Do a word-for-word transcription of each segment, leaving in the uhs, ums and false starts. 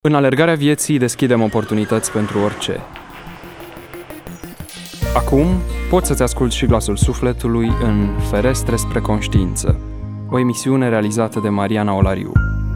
În alergarea vieții deschidem oportunități pentru orice. Acum poți să-ți asculți și glasul sufletului în Ferestre spre conștiință, o emisiune realizată de Mariana Olariu.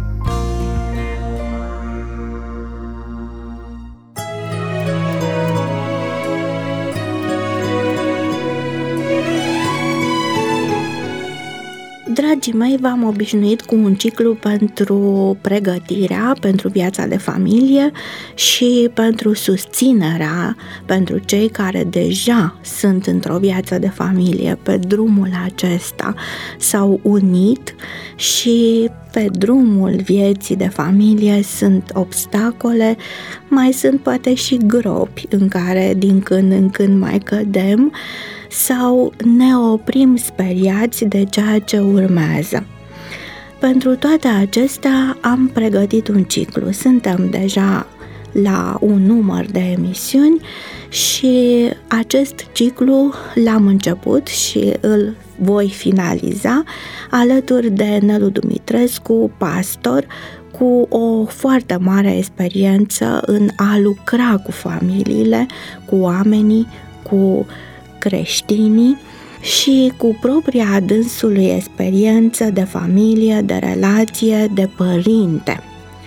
Dragii mei, v-am obișnuit cu un ciclu pentru pregătirea pentru viața de familie și pentru susținerea pentru cei care deja sunt într-o viață de familie. Pe drumul acesta s-au unit și pe drumul vieții de familie sunt obstacole, mai sunt poate și gropi în care din când în când mai cădem sau ne oprim speriați de ceea ce urmează. Pentru toate acestea am pregătit un ciclu. Suntem deja la un număr de emisiuni și acest ciclu l-am început și îl voi finaliza alături de Nelu Dumitrescu, pastor, cu o foarte mare experiență în a lucra cu familiile, cu oamenii, cu creștinii și cu propria dânsului experiență de familie, de relație, de părinte.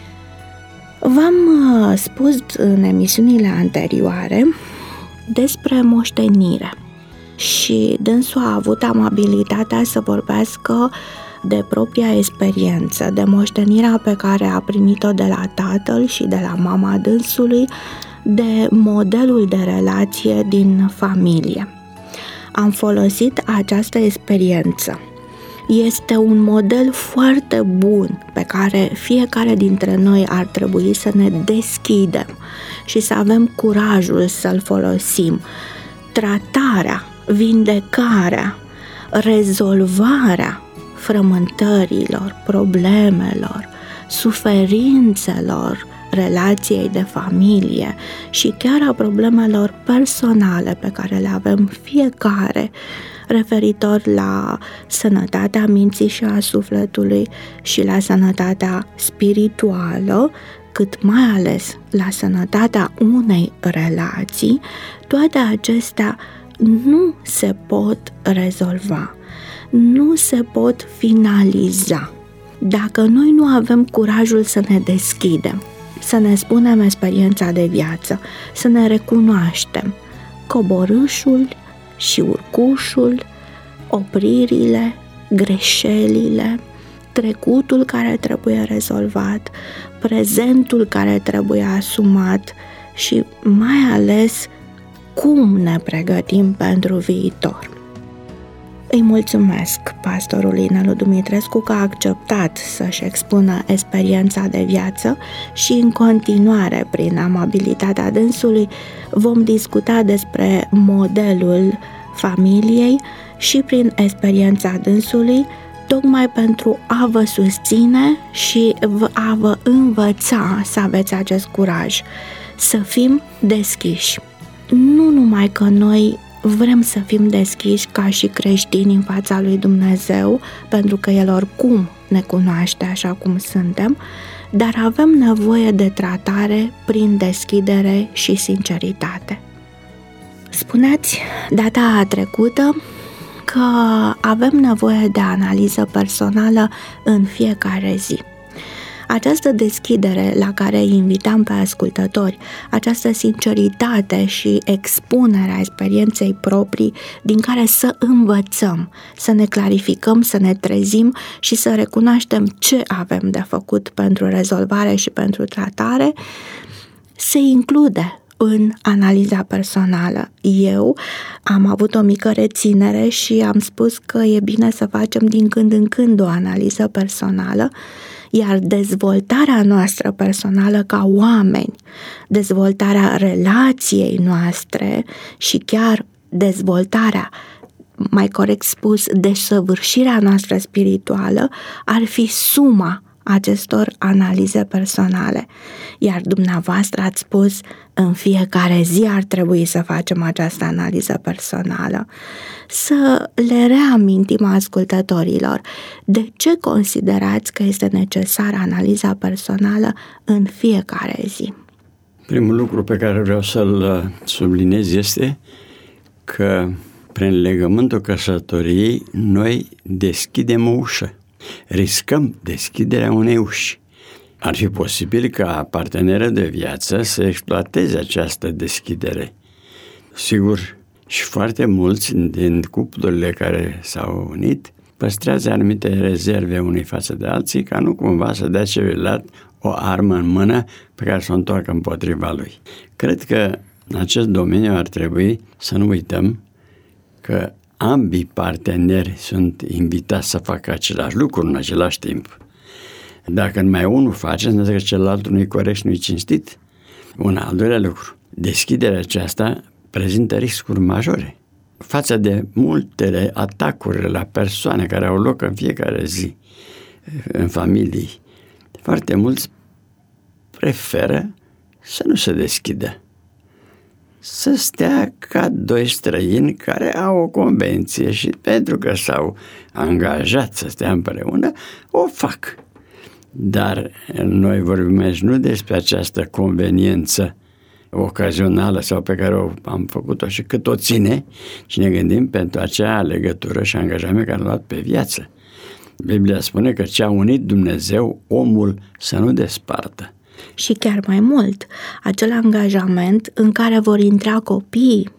V-am spus în emisiunile anterioare despre moștenire și dânsul a avut amabilitatea să vorbească de propria experiență, de moștenirea pe care a primit-o de la tatăl și de la mama dânsului, de modelul de relație din familie. Am folosit această experiență. Este un model foarte bun pe care fiecare dintre noi ar trebui să ne deschidem și să avem curajul să-l folosim. Tratarea, vindecarea, rezolvarea frământărilor, problemelor, suferințelor relației de familie și chiar a problemelor personale pe care le avem fiecare referitor la sănătatea minții și a sufletului și la sănătatea spirituală, cât mai ales la sănătatea unei relații, toate acestea nu se pot rezolva, nu se pot finaliza dacă noi nu avem curajul să ne deschidem, să ne spunem experiența de viață, să ne recunoaștem coborâșul și urcușul, opririle, greșelile, trecutul care trebuie rezolvat, prezentul care trebuie asumat și mai ales cum ne pregătim pentru viitor. Îi mulțumesc pastorului Nelu Dumitrescu că a acceptat să-și expună experiența de viață și în continuare, prin amabilitatea dânsului, vom discuta despre modelul familiei și prin experiența dânsului, tocmai pentru a vă susține și a vă învăța să aveți acest curaj, să fim deschiși. Nu numai că noi vrem să fim deschiși ca și creștini în fața lui Dumnezeu, pentru că El oricum ne cunoaște așa cum suntem, dar avem nevoie de tratare prin deschidere și sinceritate. Spuneați data trecută că avem nevoie de analiză personală în fiecare zi. Această deschidere la care îi invitam pe ascultători, această sinceritate și expunerea experienței proprii din care să învățăm, să ne clarificăm, să ne trezim și să recunoaștem ce avem de făcut pentru rezolvare și pentru tratare, se include în analiza personală. Eu am avut o mică reținere și am spus că e bine să facem din când în când o analiză personală, iar dezvoltarea noastră personală ca oameni, dezvoltarea relației noastre și chiar dezvoltarea, mai corect spus, desăvârșirea noastră spirituală ar fi suma acestor analize personale. Iar dumneavoastră ați spus, în fiecare zi ar trebui să facem această analiză personală. Să le reamintim ascultătorilor de ce considerați că este necesară analiza personală în fiecare zi. Primul lucru pe care vreau să-l subliniez este că prin legământul căsătoriei noi deschidem o ușă. Riscăm deschiderea unei uși. Ar fi posibil ca parteneră de viață să exploateze această deschidere. Sigur, și foarte mulți din cuplurile care s-au unit păstrează anumite rezerve unii față de alții, ca nu cumva să dea celuilalt o armă în mână pe care să o întoarcă împotriva lui. Cred că în acest domeniu ar trebui să nu uităm că ambii parteneri sunt invitați să facă același lucru în același timp. Dacă numai unul face, înseamnă că celălalt nu-i corect, nu-i cinstit. Un al doilea lucru, deschiderea aceasta prezintă riscuri majore față de multele atacuri la persoane care au loc în fiecare zi în familii. Foarte mulți preferă să nu se deschidă, să stea ca doi străini care au o convenție și pentru că s-au angajat să stea împreună, o fac. Dar noi vorbim aici nu despre această conveniență ocazională sau pe care o am făcut-o și cât o ține, ci ne gândim pentru acea legătură și angajament care l-a luat pe viață. Biblia spune că ce a unit Dumnezeu, omul să nu despartă. Și chiar mai mult, acel angajament în care vor intra copiii,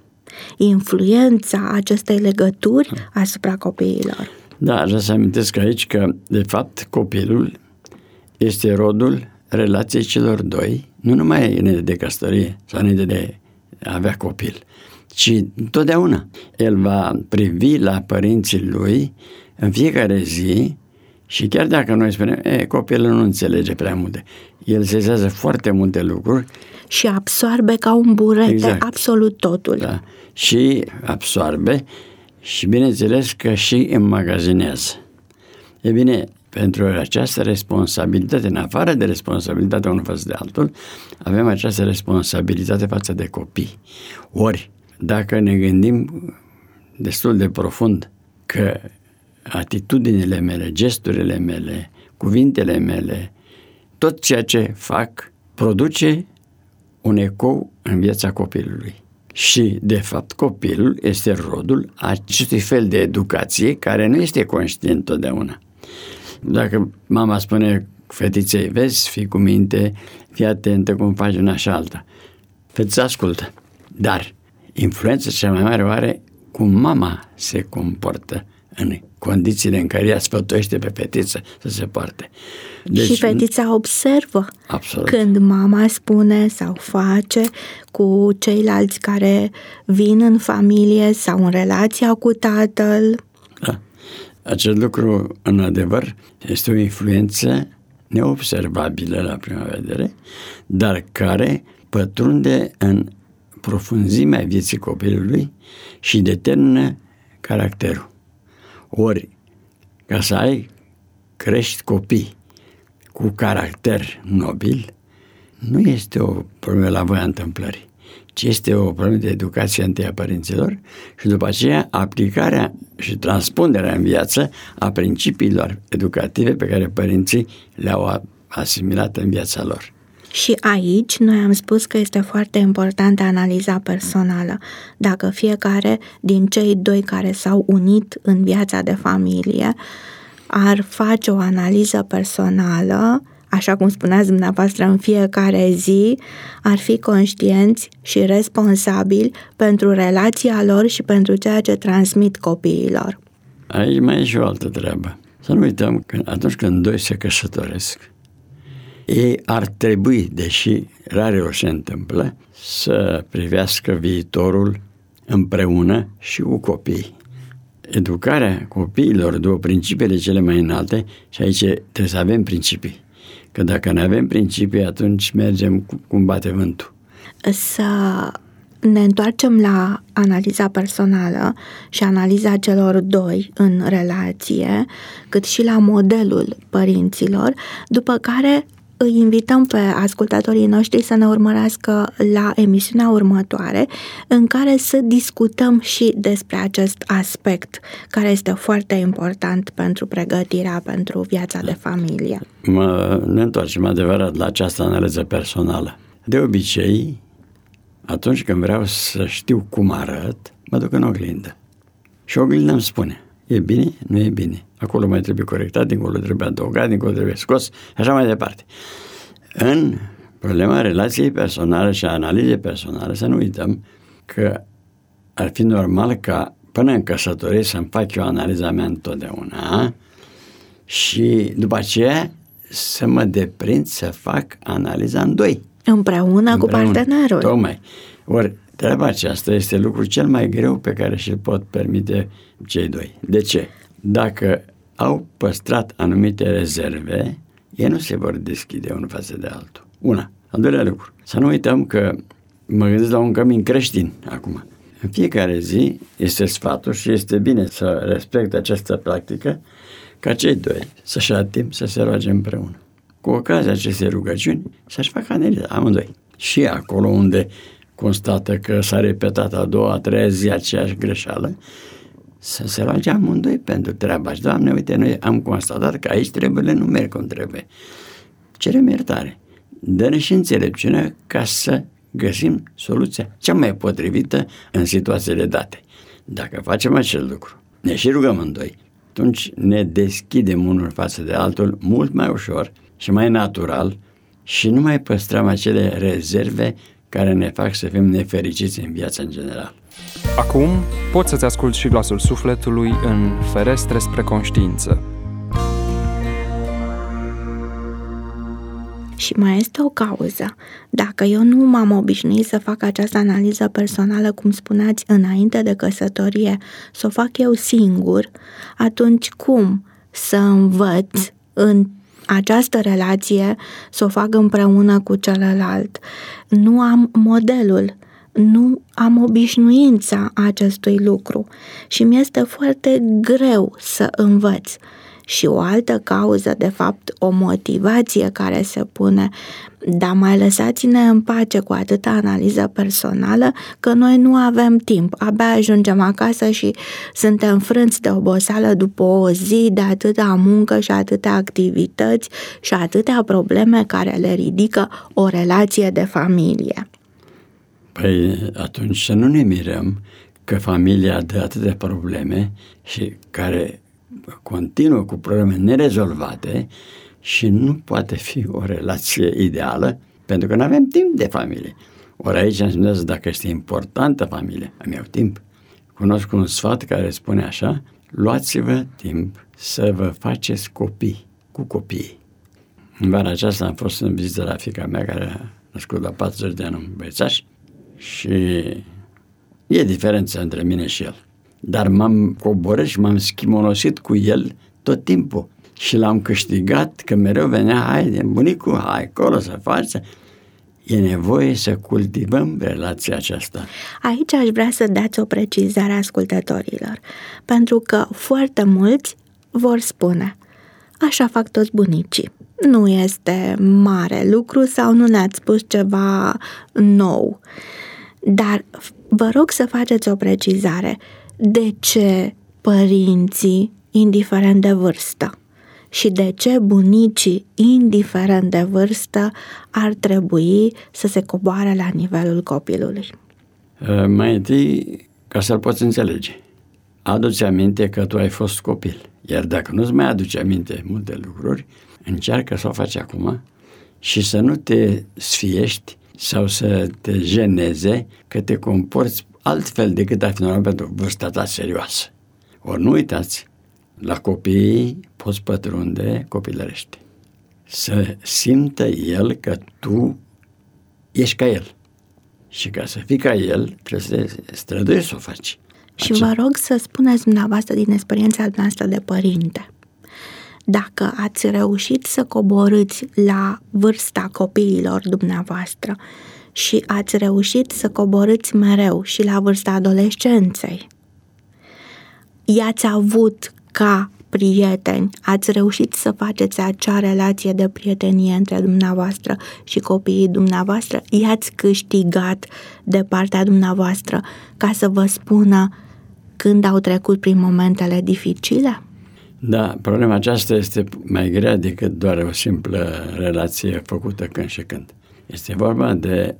influența acestei legături asupra copiilor. Da, aș vrea să amintesc aici că, de fapt, copilul este rodul relației celor doi, nu numai înainte de căsătorie sau înainte de a avea copil, ci întotdeauna. El va privi la părinții lui în fiecare zi și chiar dacă noi spunem, e, copilul nu înțelege prea multe, el sezează foarte multe lucruri. Și absorbe ca un burete exact. Absolut totul. Da. Și absorbe și bineînțeles că și înmagazinează. E bine, pentru această responsabilitate, în afară de responsabilitatea unul față de altul, avem această responsabilitate față de copii. Ori, dacă ne gândim destul de profund că atitudinile mele, gesturile mele, cuvintele mele, tot ceea ce fac produce un ecou în viața copilului. Și, de fapt, copilul este rodul acestui fel de educație care nu este conștient totdeauna. Dacă mama spune fetiței, vezi, fii cu minte, fii atentă cum faci una și alta, fetița ascultă. Dar influența cea mai mare o are cum mama se comportă în condițiile în care ea sfătuiește pe fetiță să se poarte. Deci, și fetița observă absolut. Când mama spune sau face cu ceilalți care vin în familie sau în relația cu tatăl. Da. Acest lucru, în adevăr, este o influență neobservabilă la prima vedere, dar care pătrunde în profunzimea vieții copilului și determină caracterul. Ori, ca să ai, crești copii cu caracter nobil, nu este o problemă la voia întâmplării, ci este o problemă de educație întâi a părinților și după aceea aplicarea și transpunerea în viață a principiilor educative pe care părinții le-au asimilat în viața lor. Și aici noi am spus că este foarte importantă analiza personală. Dacă fiecare din cei doi care s-au unit în viața de familie ar face o analiză personală, așa cum spuneați dumneavoastră, în fiecare zi, ar fi conștienți și responsabili pentru relația lor și pentru ceea ce transmit copiilor. Aici mai e și o altă treabă. Să nu uităm că atunci când doi se căsătoresc, ei ar trebui, deși rareori se întâmplă, să privească viitorul împreună și cu copiii. Educarea copiilor după principiile cele mai înalte, și aici trebuie să avem principii. Că dacă nu avem principii, atunci mergem cum bate vântul. Să ne întoarcem la analiza personală și analiza celor doi în relație, cât și la modelul părinților, după care îi invităm pe ascultătorii noștri să ne urmărească la emisiunea următoare, în care să discutăm și despre acest aspect, care este foarte important pentru pregătirea pentru viața de familie. Mă, ne întoarcem adevărat la această analiză personală. De obicei, atunci când vreau să știu cum arăt, mă duc în oglindă. Și oglinda îmi spune, e bine, nu e bine. Acolo mai trebuie corectat, dincolo trebuie adăugat, dincolo trebuie scos și așa mai departe. În problema relației personale și a analizei personale, să nu uităm că ar fi normal ca până în căsătorie să-mi fac eu analiza mea întotdeauna și după aceea să mă deprind să fac analiza în doi. Împreună, Împreună cu partenerul. Tocmai. Ori treaba aceasta este lucrul cel mai greu pe care și-l pot permite cei doi. De ce? Dacă au păstrat anumite rezerve, ei nu se vor deschide unul față de altul. Una. Al doilea lucru. Să nu uităm că mă gândesc la un cămin creștin acum. În fiecare zi este sfatul și este bine să respecte această practică ca cei doi să-și ia timp să se roage împreună. Cu ocazia acestei rugăciuni să-și facă analiza amândoi. Și acolo unde constată că s-a repetat a doua, a treia zi aceeași greșeală, să se roage amândoi pentru treaba și Doamne, uite, noi am constatat că aici treburile nu merg cum trebuie. Cerem iertare. Dă-ne și înțelepciune ca să găsim soluția cea mai potrivită în situațiile date. Dacă facem acel lucru, ne și rugăm în doi, atunci ne deschidem unul față de altul mult mai ușor și mai natural și nu mai păstrăm acele rezerve care ne fac să fim nefericiți în viața în general. Acum poți să-ți asculți și glasul sufletului în Ferestre spre conștiință. Și mai este o cauză. Dacă eu nu m-am obișnuit să fac această analiză personală, cum spuneați, înainte de căsătorie, să o fac eu singur, atunci cum să învăț în această relație să o fac împreună cu celălalt? Nu am modelul, nu am obișnuința acestui lucru și mi este foarte greu să învăț. Și o altă cauză, de fapt, o motivație care se pune, dar mai lăsați-ne în pace cu atâta analiză personală, că noi nu avem timp. Abia ajungem acasă și suntem frânți de oboseală după o zi de atâta muncă și atâtea activități și atâtea probleme care le ridică o relație de familie. Păi atunci să nu ne mirăm că familia dă atâtea probleme și care continuă cu probleme nerezolvate și nu poate fi o relație ideală pentru că nu avem timp de familie. Ori aici înseamnă dacă este importantă familia, îmi iau timp. Cunosc un sfat care spune așa: luați-vă timp să vă faceți copii cu copiii. În vara aceasta am fost în vizită la fiica mea care a născut la patruzeci de ani un băiețaș și e diferență între mine și el. Dar m-am coborât și m-am schimonosit cu el tot timpul. Și l-am câștigat, că mereu venea, haide, bunicu, hai acolo să faci. E nevoie să cultivăm relația aceasta. Aici aș vrea să dați o precizare ascultătorilor, pentru că foarte mulți vor spune, așa fac toți bunicii. Nu este mare lucru sau nu ne-ați spus ceva nou. Dar vă rog să faceți o precizare. De ce părinții, indiferent de vârstă, și de ce bunicii, indiferent de vârstă, ar trebui să se coboare la nivelul copilului? Mai întâi, ca să-l poți înțelege, adu-ți aminte că tu ai fost copil, iar dacă nu-ți mai aduci aminte multe lucruri, încearcă să o faci acum și să nu te sfiești sau să te jeneze că te comporți altfel decât ar fi normal pentru vârsta ta serioasă. Ori nu uitați, la copii poți pătrunde copilărește. Să simtă el că tu ești ca el. Și ca să fii ca el, trebuie să te străduiești să o faci. Și vă rog să spuneți dumneavoastră din experiența noastră de părinte, dacă ați reușit să coborâți la vârsta copiilor dumneavoastră și ați reușit să coborâți mereu și la vârsta adolescenței. I-ați avut ca prieteni, ați reușit să faceți acea relație de prietenie între dumneavoastră și copiii dumneavoastră, i-ați câștigat de partea dumneavoastră ca să vă spună când au trecut prin momentele dificile? Da, problema aceasta este mai grea decât doar o simplă relație făcută când și când. Este vorba de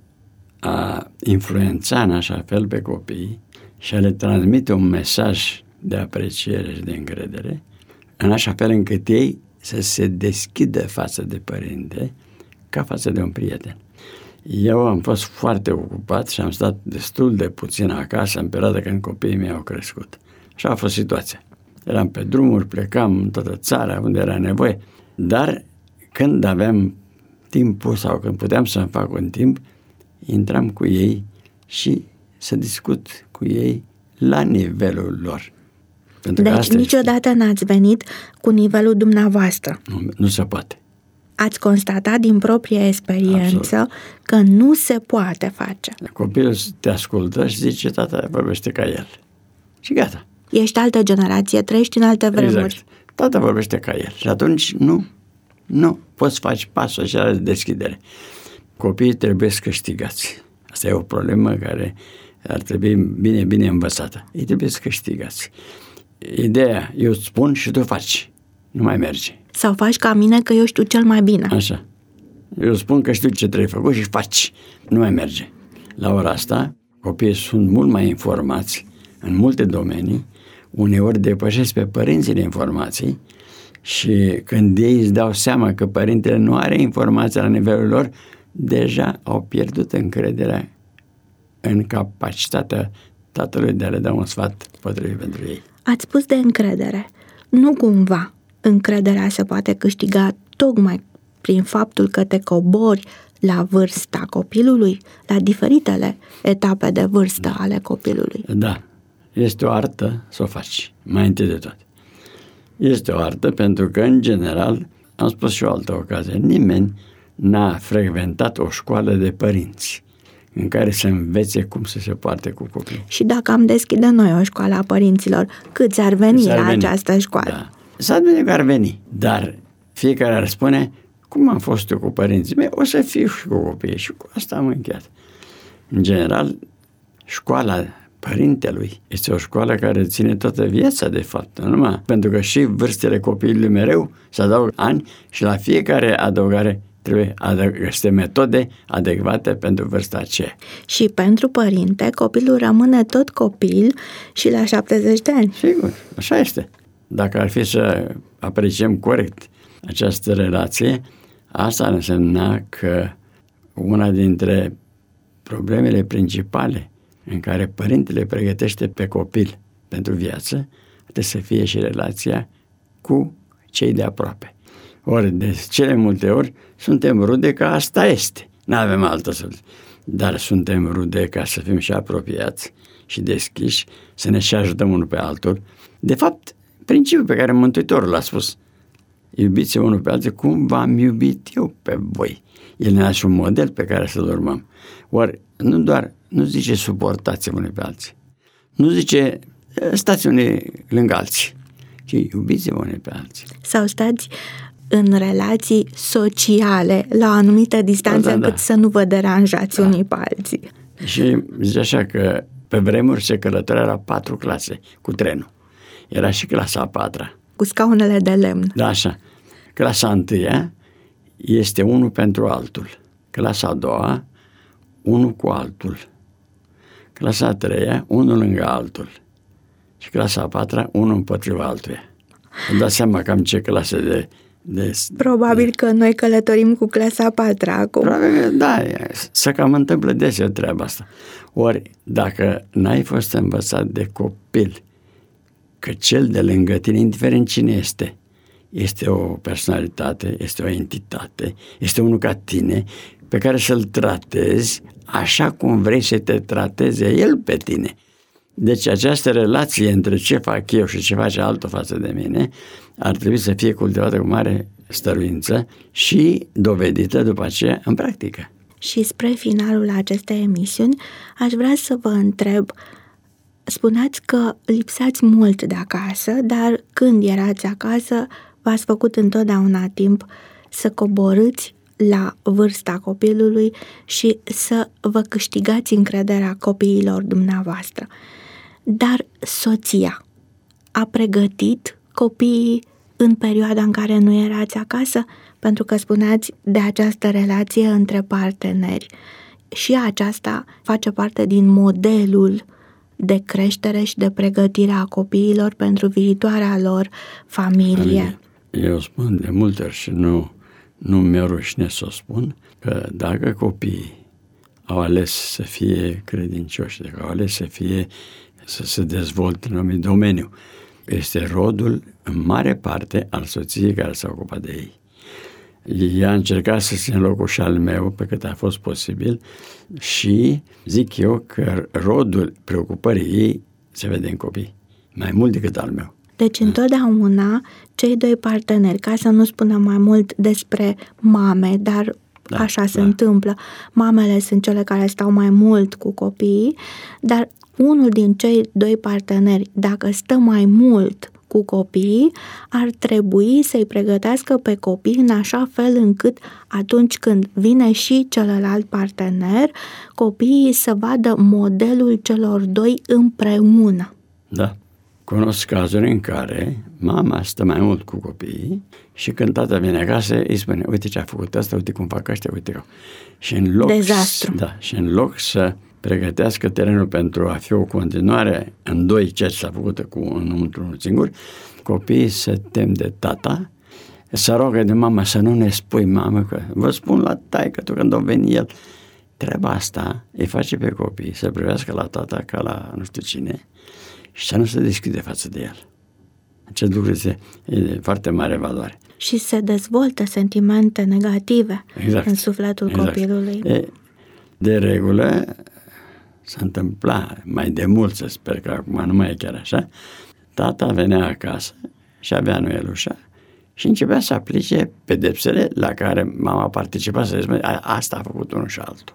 a influența în așa fel pe copii și a le transmite un mesaj de apreciere și de încredere, în așa fel încât ei să se deschidă față de părinte ca față de un prieten. Eu am fost foarte ocupat și am stat destul de puțin acasă în perioada când copiii mei au crescut. Așa a fost situația. Eram pe drumuri, plecam în toată țara unde era nevoie, dar când aveam timpul sau când puteam să-mi fac un timp, intram cu ei și să discut cu ei la nivelul lor. Pentru deci niciodată este... n-ați venit cu nivelul dumneavoastră. Nu, nu se poate. Ați constatat din proprie experiență Absolut. Că nu se poate face. Copilul te ascultă și zice, tata vorbește ca el. Și gata. Ești altă generație, trăiești în alte vremuri. Exact. Tata vorbește ca el. Și atunci nu, nu poți face pasul acela de deschidere. Copiii trebuie câștigați. Asta e o problemă care ar trebui bine, bine învățată. Ei trebuie câștigați. Ideea, eu îți spun și tu faci. Nu mai merge. Sau faci ca mine că eu știu cel mai bine. Așa. Eu spun că știu ce trebuie făcut și faci. Nu mai merge. La ora asta, copiii sunt mult mai informați în multe domenii, uneori depășesc pe părinții informații și când ei îți dau seama că părintele nu are informații la nivelul lor, deja au pierdut încrederea în capacitatea tatălui de a le da un sfat potrivit pentru ei. Ați spus de încredere. Nu cumva încrederea se poate câștiga tocmai prin faptul că te cobori la vârsta copilului, la diferitele etape de vârstă da. ale copilului. Da, este o artă să o faci, mai întâi de toate. Este o artă pentru că, în general, am spus și o altă ocazie, nimeni n-a frecventat o școală de părinți în care să învețe cum să se poarte cu copiii. Și dacă am deschide noi o școală a părinților, câți ar veni câți ar la veni? această școală? Da. S-ar veni că ar veni, dar fiecare ar spune, cum am fost eu cu părinții mei, o să fiu și cu copiii și cu asta am încheiat. În general, școala părintelui este o școală care ține toată viața, de fapt, nu numai pentru că și vârstele copilului mereu se adaugă ani și la fiecare adăugare trebuie găsite metode adecvate pentru vârsta aceea. Și pentru părinte, copilul rămâne tot copil și la șaptezeci de ani. Sigur, așa este. Dacă ar fi să apreciem corect această relație, asta ar însemna că una dintre problemele principale în care părintele pregătește pe copil pentru viață trebuie să fie și relația cu cei de aproape. Ori, de cele multe ori, suntem rude că asta este. N-avem altă soluție. Dar suntem rude ca să fim și apropiați și deschiși, să ne și ajutăm unul pe altul. De fapt, principiul pe care Mântuitorul l-a spus, iubiți unul pe altul cum v-am iubit eu pe voi. El ne-a și un model pe care să-l urmăm. Ori, nu doar, nu zice suportați unii pe alții. Nu zice stați unii lângă alții, ci iubiți-vă unii pe alții. Sau stați în relații sociale la o anumită distanță, da, da, încât da. să nu vă deranjați da. unii pe alții. Și zice așa că pe vremuri se călătorea la patru clase cu trenul. Era și clasa a patra. Cu scaunele de lemn. Da, așa. Clasa a întâia este unul pentru altul. Clasa a doua, unul cu altul. Clasa a treia, unul lângă altul. Și clasa a patra, unul împotriva altuia. Îmi dați seama cam ce clase de... de Probabil de... că noi călătorim cu clasa a patra acum. Probabil, da, se cam întâmplă deseori treaba asta. Ori, dacă n-ai fost învățat de copil că cel de lângă tine, indiferent cine este, este o personalitate, este o entitate, este unul ca tine, pe care să-l tratezi așa cum vrei să te trateze el pe tine. Deci această relație între ce fac eu și ce face altul față de mine ar trebui să fie cultivată cu mare stăruință și dovedită după aceea în practică. Și spre finalul acestei emisiuni aș vrea să vă întreb, spuneați că lipsați mult de acasă, dar când erați acasă v-ați făcut întotdeauna timp să coborâți la vârsta copilului și să vă câștigați încrederea copiilor dumneavoastră. Dar soția a pregătit copiii în perioada în care nu erați acasă? Pentru că spuneați de această relație între parteneri. Și aceasta face parte din modelul de creștere și de pregătire a copiilor pentru viitoarea lor familie. Eu spun de multe ori și nu, nu mi-e rușine să o spun, că dacă copiii au ales să fie credincioși, dacă au ales să fie, să se dezvolte în anumit domeniu, este rodul în mare parte al soției care s-a ocupat de ei. Ea a încercat să țină locul și al meu pe cât a fost posibil și zic eu că rodul preocupării ei se vede în copii, mai mult decât al meu. Deci întotdeauna cei doi parteneri, ca să nu spunem mai mult despre mame, dar da, așa se da. întâmplă, mamele sunt cele care stau mai mult cu copiii, dar unul din cei doi parteneri, dacă stă mai mult cu copiii, ar trebui să-i pregătească pe copii în așa fel încât atunci când vine și celălalt partener, copiii să vadă modelul celor doi împreună. Da. Cunosc cazuri în care mama stă mai mult cu copiii și când tata vine acasă îi spune, uite ce a făcut asta, uite cum fac ăștia, uite că... Și în loc, Dezastru. Da, și în loc să pregătească terenul pentru a fi o continuare în doi ceea ce s-a făcut cu unul singur, copiii se tem de tata, se rogă de mama să nu ne spui, mamă, că vă spun la taică tu când o veni el. Treaba asta îi face pe copii să privească la tata ca la nu știu cine și să nu se deschide față de el. Acest lucru este de foarte mare valoare. Și se dezvoltă sentimente negative exact. în sufletul exact. copilului. E, de regulă se întâmpla mai de mult, să sper că acum nu mai e chiar așa, tata venea acasă și avea nuielușa și începea să aplice pedepsele la care mama participa, să zice, asta a făcut unul și altul.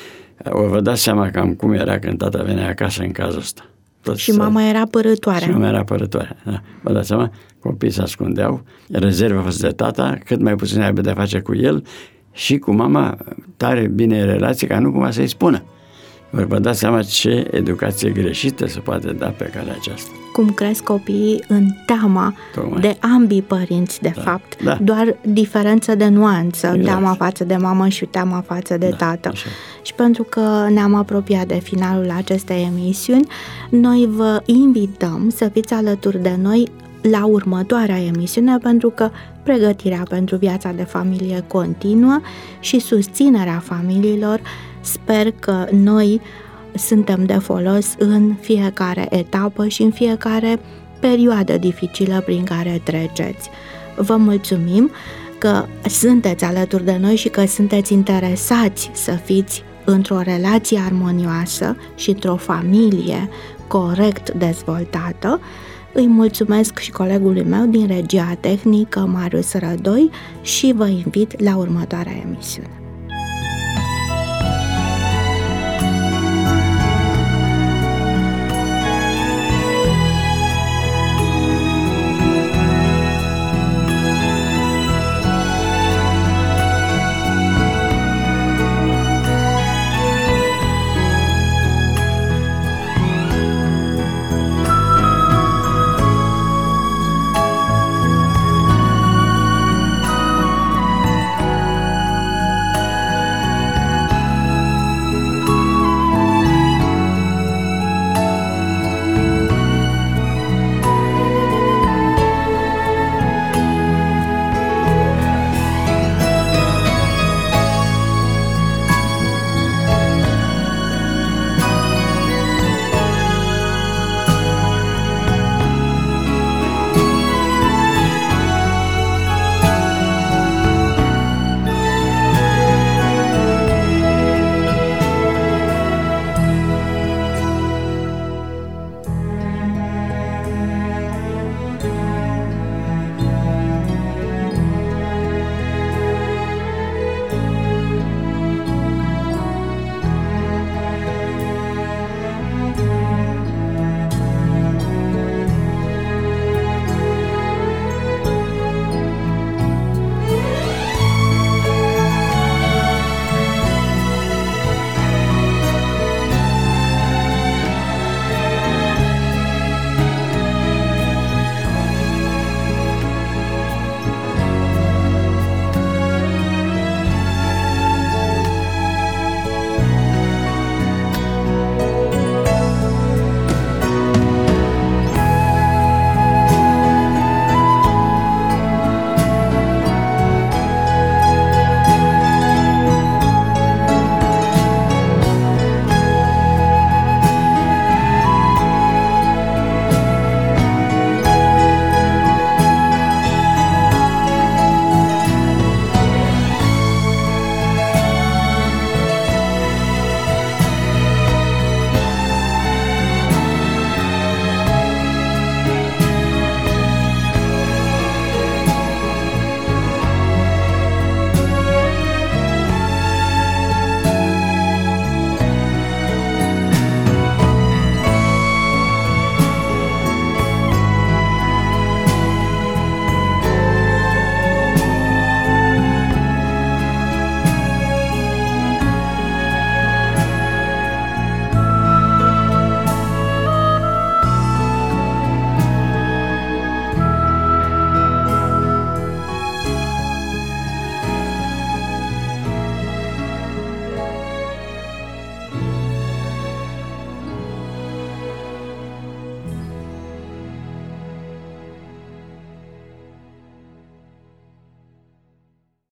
O vă dați seama cam cum era când tata venea acasă în cazul ăsta. Tot și mama să... era părătoare. Și mama era părătoare, da. Vă dați seama, copiii se ascundeau, rezerva față de tata, cât mai puțin aibă de face cu el și cu mama tare bine relație, ca nu cumva să-i spună. Vă dați seama ce educație greșită se poate da pe calea aceasta. Cum cresc copiii în teama Tocmai. de ambii părinți, de da. fapt. Da. Doar diferență de nuanță, exact. teama față de mamă și teama față de da, tată. Așa. Și pentru că ne-am apropiat de finalul acestei emisiuni, noi vă invităm să fiți alături de noi la următoarea emisiune, pentru că pregătirea pentru viața de familie continuă și susținerea familiilor. Sper că noi suntem de folos în fiecare etapă și în fiecare perioadă dificilă prin care treceți. Vă mulțumim că sunteți alături de noi și că sunteți interesați să fiți într-o relație armonioasă și într-o familie corect dezvoltată. Îi mulțumesc și colegului meu din regia tehnică, Marius Rădoi, și vă invit la următoarea emisiune.